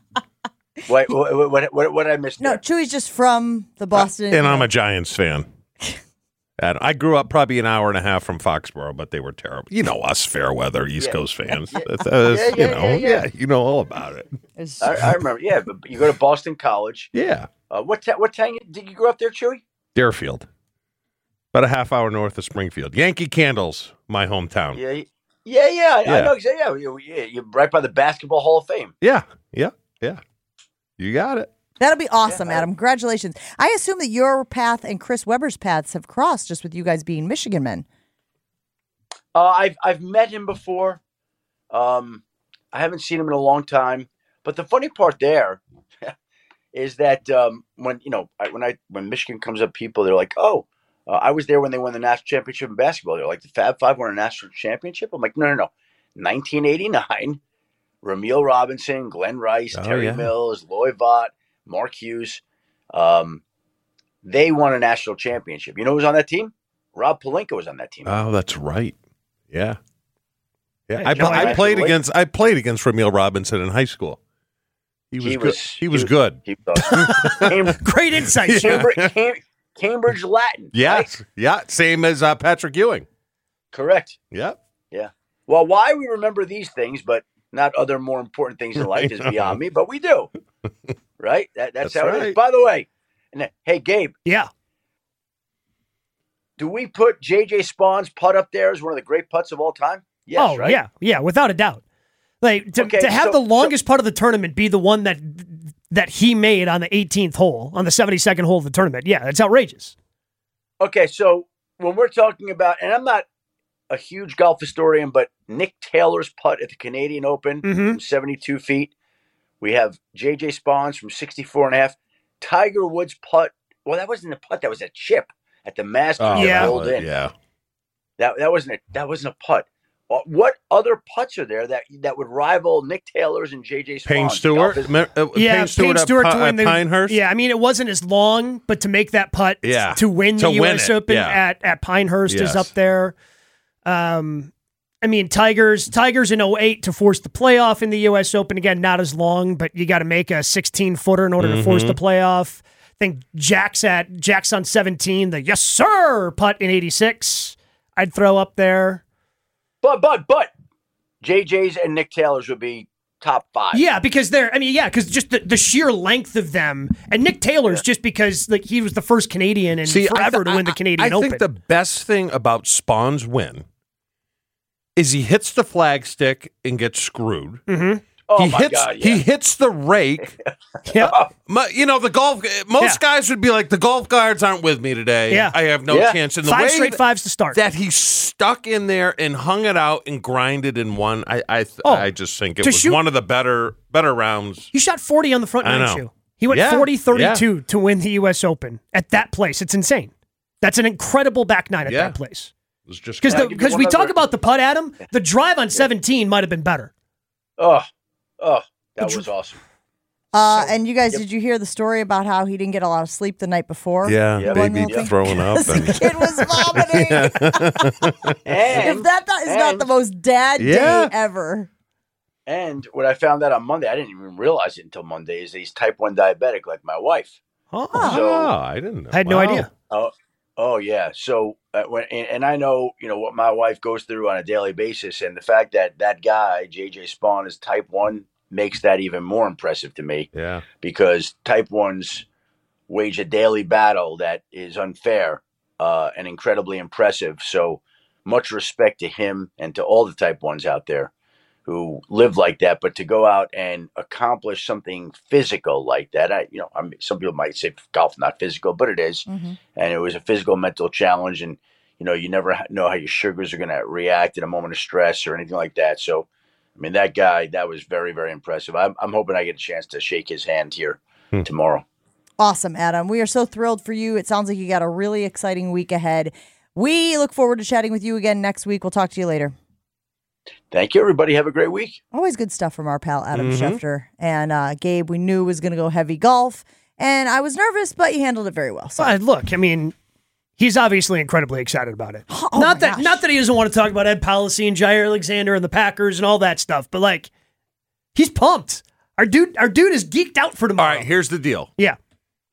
Wait, what, what, what, what, what did I miss No, there? Chewy's just from the Boston. And I'm a Giants fan. And I grew up probably an hour and a half from Foxborough, but they were terrible. You know us, fair weather East Yeah. Coast fans. Yeah. That's, uh, Yeah, you yeah, know, yeah, yeah. you know all about it. It's- I, I remember. Yeah, but you go to Boston College. Yeah, Uh, what ta- what town did you grow up there, Chewy? Deerfield, about a half hour north of Springfield. Yankee Candles, my hometown. Yeah, yeah, yeah. I, I Yeah. know exactly. Yeah, you, yeah, you're right by the Basketball Hall of Fame. Yeah, yeah, yeah. You got it. That'll be awesome, Yeah, I- Adam. Congratulations. I assume that your path and Chris Webber's paths have crossed just with you guys being Michigan men. Uh, I've I've met him before. Um, I haven't seen him in a long time. But the funny part there is that um, when you know I, when I when Michigan comes up, people they're like, "Oh, uh, I was there when they won the national championship in basketball." They're like, "The Fab Five won a national championship." I'm like, "No, no, no, nineteen eighty-nine." Ramil Robinson, Glenn Rice, Oh, Terry yeah. Mills, Loy Vaught, Mark Hughes. Um, they won a national championship. You know who was on that team? Rob Pelinka was on that team. Oh, that's right. Yeah, yeah. I I, had no pl- I idea. played against I played against Ramil Robinson in high school. He was He good. was- he he was was- good. He was awesome. Cambridge, Great insight, Sean. Cambridge, Cam- Cambridge Latin. Yes, right? yeah. Same as uh, Patrick Ewing. Correct. Yeah. Well, why we remember these things, but not other more important things in life is beyond me, but we do. Right? That, that's, That's how it right. is. By the way, and then, hey, Gabe, Yeah. do we put J J Spawn's putt up there as one of the great putts of all time? Yes, oh, right? yeah. Yeah, without a doubt. Like to, Okay, to have so- the longest part of the tournament be the one that that he made on the eighteenth hole, on the seventy-second hole of the tournament. Yeah, it's outrageous. Okay, so when we're talking about, and I'm not a huge golf historian, but Nick Taylor's putt at the Canadian Open Mhm. from seventy-two feet. We have J J Spawn's from sixty-four and a half. Tiger Woods' putt. Well, that wasn't a putt. That was a chip at the Masters. Oh, that Yeah. rolled in. Yeah. That that wasn't a that wasn't a putt. Uh, What other putts are there that that would rival Nick Taylor's and J J Spawn's? Payne Stewart. Golf is- Me- uh, Yeah, Payne Stewart, at, Stewart Pi- to win at the Pinehurst. Yeah, I mean it wasn't as long, but to make that putt Yeah. to win To the win U S it, Open yeah. at at Pinehurst Yes. is up there. Um, I mean Tigers Tigers in oh eight to force the playoff in the U S Open again, not as long, but you got to make a sixteen footer in order to force the Mm-hmm. playoff. I think Jack's at Jack's on seventeen, the yes sir putt in eighty-six. I'd throw up there. But but but J J's and Nick Taylor's would be top five. Yeah, because they're, I mean, yeah, because just the, the sheer length of them. And Nick Taylor's just because like he was the first Canadian in See, I forever th- to win the I- Canadian I Open. think the best thing about Spawn's win is he hits the flagstick and gets screwed. Mhm. Oh he my hits God, he yeah. hits the rake. Yeah. My- you know, the golf most Yeah. guys would be like, the golf guards aren't with me today. Yeah. I have no Yeah. chance. And the Five way straight that, fives to start. that he stuck in there and hung it out and grinded and won, I I, th- Oh, I just think it to was shoot- one of the better better rounds. He shot forty on the front I nine know. shoe. He went Yeah, forty thirty-two to win the U S Open at that place. It's insane. That's an incredible back nine at Yeah. that place. It was just Because Can I give you because one we talk other- about the putt, Adam, the drive on seventeen might have been better. Oh, oh, that was awesome. Uh, and you guys, did you hear the story about how he didn't get a lot of sleep the night before? yeah, Yeah. baby One throwing up. The And, kid was vomiting. And If that not- is not and- the most dad Yeah. day ever. And what I found out on Monday, I didn't even realize it until Monday, is that he's type one diabetic like my wife. Oh, So- oh, I didn't know. I had no Wow. idea. Oh, oh yeah. So uh, when and, and I know you know what my wife goes through on a daily basis, and the fact that that guy J J Spawn is type one makes that even more impressive to me, Yeah. because type ones wage a daily battle that is unfair uh, and incredibly impressive. So much respect to him and to all the type ones out there who live like that. But to go out and accomplish something physical like that, I, you know, I mean, some people might say golf not physical, but it is. Mm-hmm. And it was a physical mental challenge. And, you know, you never ha- know how your sugars are going to react in a moment of stress or anything like that. So, I mean, that guy, that was very, very impressive. I'm, I'm hoping I get a chance to shake his hand here Hmm. tomorrow. Awesome, Adam. We are so thrilled for you. It sounds like you got a really exciting week ahead. We look forward to chatting with you again next week. We'll talk to you later. Thank you, everybody. Have a great week. Always good stuff from our pal Adam Mhm. Schefter. And uh, Gabe, we knew was going to go heavy golf. And I was nervous, but you handled it very well. So Uh, look, I mean, he's obviously incredibly excited about it. Oh not my that gosh. not that he doesn't want to talk about Ed Policy and Jair Alexander and the Packers and all that stuff, but like he's pumped. Our dude our dude is geeked out for All tomorrow. right, here's the deal. Yeah.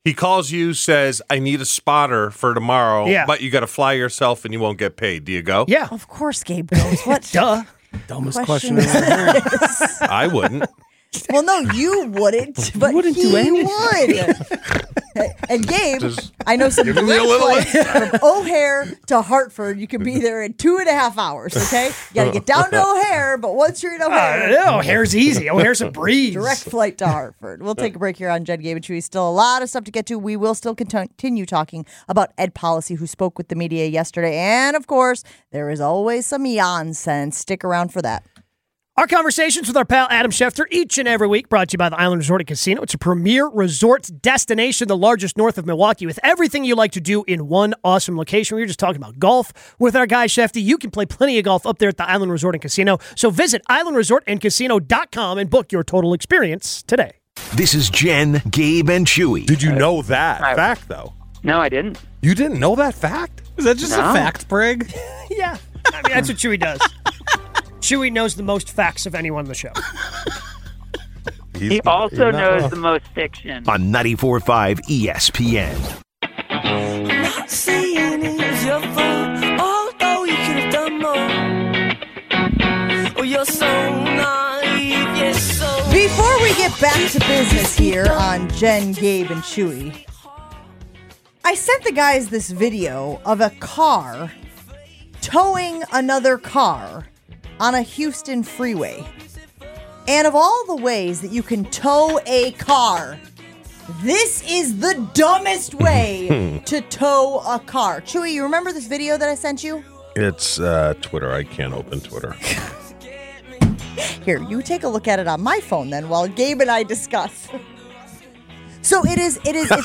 He calls you, says, I need a spotter for tomorrow, Yeah. but you got to fly yourself and you won't get paid. Do you go? Yeah. Of course Gabe goes. What? Duh. Dumbest question question is ever heard. I wouldn't. Well, no, you wouldn't, but wouldn't he do anything. would. And Gabe, Just I know some give me a direct little flights from O'Hare to Hartford. You can be there in two and a half hours, okay? You got to get down to O'Hare, but once you're in O'Hare, Uh, O'Hare's easy. O'Hare's a breeze. direct flight to Hartford. We'll take a break here on Jen, Gabe, and Chewy. Still a lot of stuff to get to. We will still continue talking about Ed Policy, who spoke with the media yesterday. And, of course, there is always some nonsense. Stick around for that. Our conversations with our pal Adam Schefter each and every week brought to you by the Island Resort and Casino. It's a premier resort destination, the largest north of Milwaukee, with everything you like to do in one awesome location. We were just talking about golf with our guy Shefty. You can play plenty of golf up there at the Island Resort and Casino. So visit island resort and casino dot com and book your total experience today. This is Jen, Gabe, and Chewy. Did you know that I- fact, though? No, I didn't. You didn't know that fact? Is that just No. a fact, Brig? Yeah. I mean, that's what Chewy does. Chewy knows the most facts of anyone on the show. He's He not- also he's not knows wrong. the most fiction. On ninety-four point five E S P N. Not saying it was your fault, although you could have done more. Oh, you're so naive, you're so. Before we get back to business here on Jen, Gabe, and Chewy, I sent the guys this video of a car towing another car on a Houston freeway. And of all the ways that you can tow a car, this is the dumbest way to tow a car. Chewy, you remember this video that I sent you? It's uh, Twitter. I can't open Twitter. Here, you take a look at it on my phone then while Gabe and I discuss. So it is, it is, it's,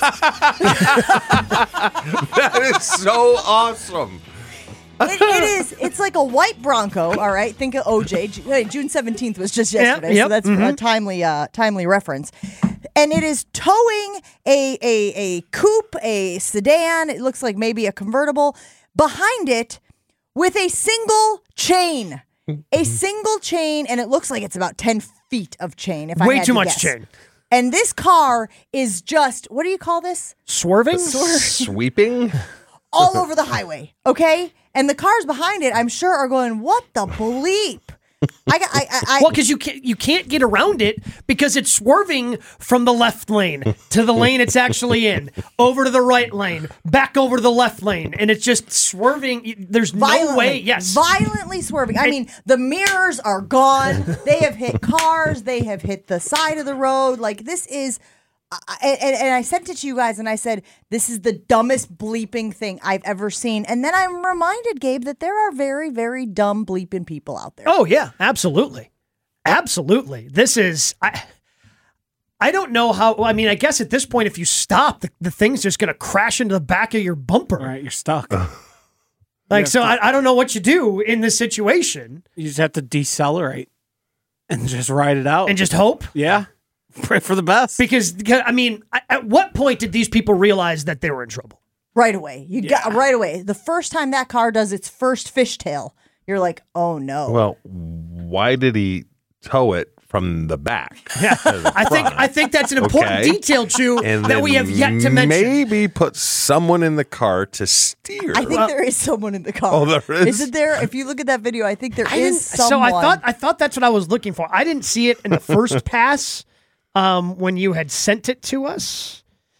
That is so awesome. It, it is. It's like a white Bronco. All right. Think of O J. Ju- hey, June seventeenth was just yesterday, yep, so that's mhm. a timely, uh, timely reference. And it is towing a a a coupe, a sedan. It looks like maybe a convertible behind it with a single chain, a single chain, and it looks like it's about ten feet of chain. If I Way had too to much guess. chain. And this car is just, what do you call this? Swerving? Sweeping? All over the highway, okay? And the cars behind it, I'm sure, are going, what the bleep? I got, I, I, I Well, because you can't you can't get around it because it's swerving from the left lane to the lane it's actually in, over to the right lane, back over to the left lane, and it's just swerving. There's no violently, way. Yes, violently swerving. I mean, the mirrors are gone. They have hit cars. They have hit the side of the road. Like this is. I- And, and I sent it to you guys, and I said, "This is the dumbest bleeping thing I've ever seen." And then I'm reminded, Gabe, that there are very, very dumb bleeping people out there. Oh yeah, absolutely, absolutely. This is I. I don't know how. I mean, I guess at this point, if you stop, the, the thing's just going to crash into the back of your bumper. All right, you're stuck. Like, so I, I don't know what you do in this situation. You just have to decelerate and just ride it out. And just hope? Yeah. Pray for the best. Because, I mean, at what point did these people realize that they were in trouble? Right away, you got right away. The first time that car does its first fishtail, you're like, "Oh no!" Well, why did he tow it from the back? Yeah, I think I think that's an important Okay. detail, Chew, And that then we have yet to mention. Maybe put someone in the car to steer. I think there is someone in the car. Oh, there is? Isn't there? If you look at that video, I think there I didn't- is someone. So I thought I thought that's what I was looking for. I didn't see it in the first pass um, when you had sent it to us.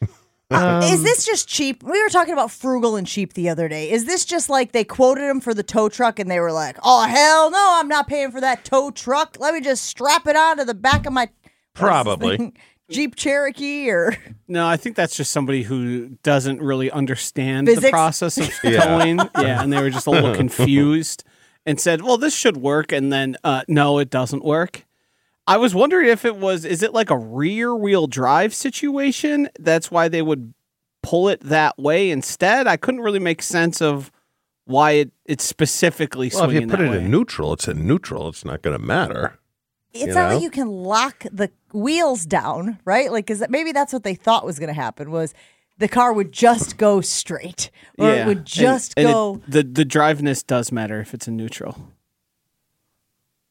Um, is this just cheap? We were talking about frugal and cheap the other day. Is this just like they quoted him for the tow truck and they were like, "Oh hell no, I'm not paying for that tow truck. Let me just strap it onto the back of my Probably. Jeep Cherokee or No, I think that's just somebody who doesn't really understand Physics? the process of Yeah. towing. Yeah, and they were just a little confused and said, well, this should work. And then, uh, no, it doesn't work. I was wondering if it was, is it like a rear wheel drive situation? That's why they would pull it that way instead. I couldn't really make sense of why it, it's specifically Well, if swinging you put that it way. in neutral, it's in neutral. It's not going to matter. it's You not know? like you can lock the wheels down, right? Like, because maybe that's what they thought was going to happen was the car would just go straight or it would and- just and it- go. the the driveness does matter if it's in neutral.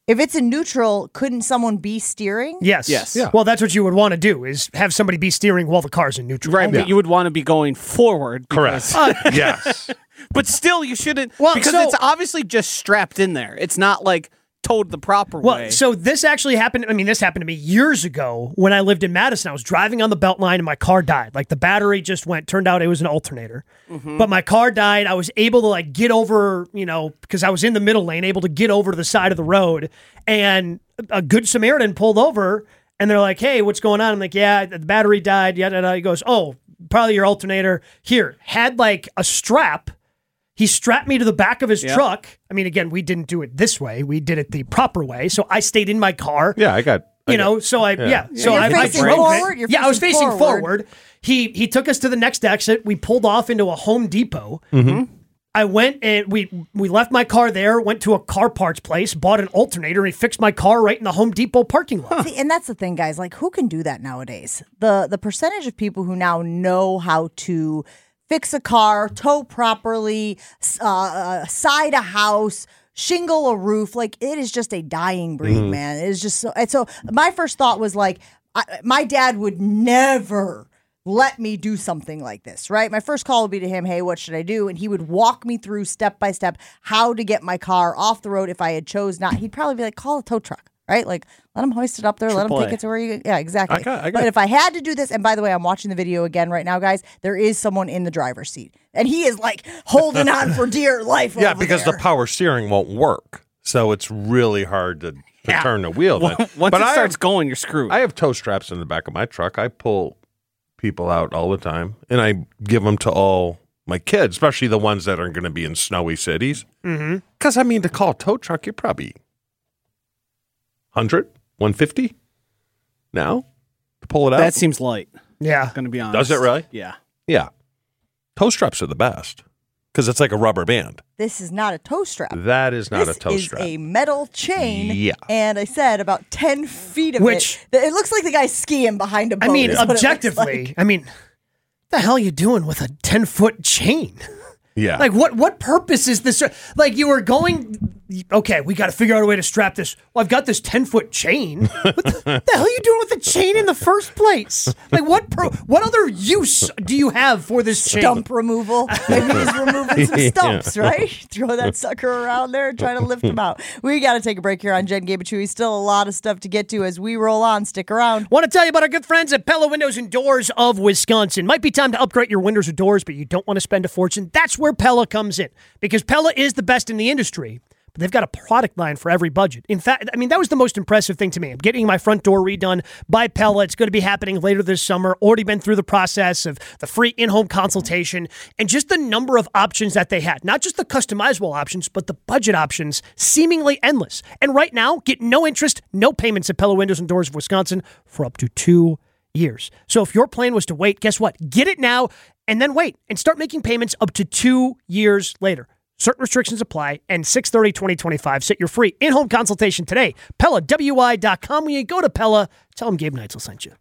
If it's in neutral, couldn't someone be steering? Yes. Yes. Yeah. Well, that's what you would want to do is have somebody be steering while the car's in neutral. Right, but you would want to be going forward. Correct. because- Yes. But still, you shouldn't. Well, because so- it's obviously just strapped in there. It's not like towed the proper Well, way. so this actually happened. I mean, this happened to me years ago when I lived in Madison. I was driving on the Beltline and my car died. Like the battery just went. Turned out it was an alternator, Mm-hmm. but my car died. I was able to like get over, you know, because I was in the middle lane, able to get over to the side of the road. And a good Samaritan pulled over, and they're like, "Hey, what's going on?" I'm like, "Yeah, the battery died." Yeah, yeah, yeah. He goes, "Oh, probably your alternator." Here, had like a strap. He strapped me to the back of his Yep. truck. I mean, again, we didn't do it this way. We did it the proper way. So I stayed in my car. Yeah, I got. I You know, got- so I yeah. So You're I, I facing drove forward? it. You're yeah, I was facing facing forward. forward. He he took us to the next exit. We pulled off into a Home Depot. Mm-hmm. I went and we we left my car there. Went to a car parts place, bought an alternator, and he fixed my car right in the Home Depot parking lot. See, and that's the thing, guys. Like, who can do that nowadays? The the percentage of people who now know how to fix a car, tow properly, s- uh, uh, side a house, shingle a roof, like it is just a dying breed, man. It is just so. And so my first thought was like, I, my dad would never let me do something like this, right? My first call would be to him, hey, what should I do? And he would walk me through step by step how to get my car off the road if I had chose not. He'd probably be like, call a tow truck, right? Like, let him hoist it up there, let him Triple take A. it to where you, yeah, exactly. I got- I got- But if I had to do this, and by the way, I'm watching the video again right now, guys, there is someone in the driver's seat. And he is like holding on for dear life. Yeah, over because there. the power steering won't work, so it's really hard to, to Yeah. turn the wheel. Then. Once but it I starts have, going, you're screwed. I have tow straps in the back of my truck. I pull people out all the time, and I give them to all my kids, especially the ones that are going to be in snowy cities. Because Mm-hmm. I mean, to call a tow truck, you're probably one hundred, one fifty now to pull it out. that seems light. Yeah. Going to be honest. Does it really? Yeah. Yeah, tow straps are the best because it's like a rubber band. This is not a tow strap. That is not this a tow is strap. a metal chain. Yeah. And I said about ten feet of Which- it. It looks like the guy's skiing behind a boat. I mean, is what it looks objectively, like. I mean, what the hell are you doing with a ten foot chain? yeah, Like, what what purpose is this? Like, you were going, okay, we got to figure out a way to strap this. Well, I've got this ten foot chain. What the, the hell are you doing with the chain in the first place? Like, what pro, what other use do you have for this chain? Stump removal. Maybe he's removing some stumps, right? Throw that sucker around there and try to lift him out. We got to take a break here on Jen Gabe and Chewy. Still a lot of stuff to get to as we roll on. Stick around. Want to tell you about our good friends at Pella Windows and Doors of Wisconsin. Might be time to upgrade your windows or doors, but you don't want to spend a fortune. That's where Pella comes in, because Pella is the best in the industry. But they've got a product line for every budget. In fact, I mean, that was the most impressive thing to me. I'm getting my front door redone by Pella. It's going to be happening later this summer. Already been through the process of the free in-home consultation and just the number of options that they had. Not just the customizable options, but the budget options, seemingly endless. And right now, get no interest, no payments at Pella Windows and Doors of Wisconsin for up to two years. So if your plan was to wait, guess what? Get it now and then wait and start making payments up to two years later. Certain restrictions apply, and six thirty twenty twenty-five. Set your free in-home consultation today. Pella W I dot com. When you go to Pella, tell them Gabe Neitzel sent you.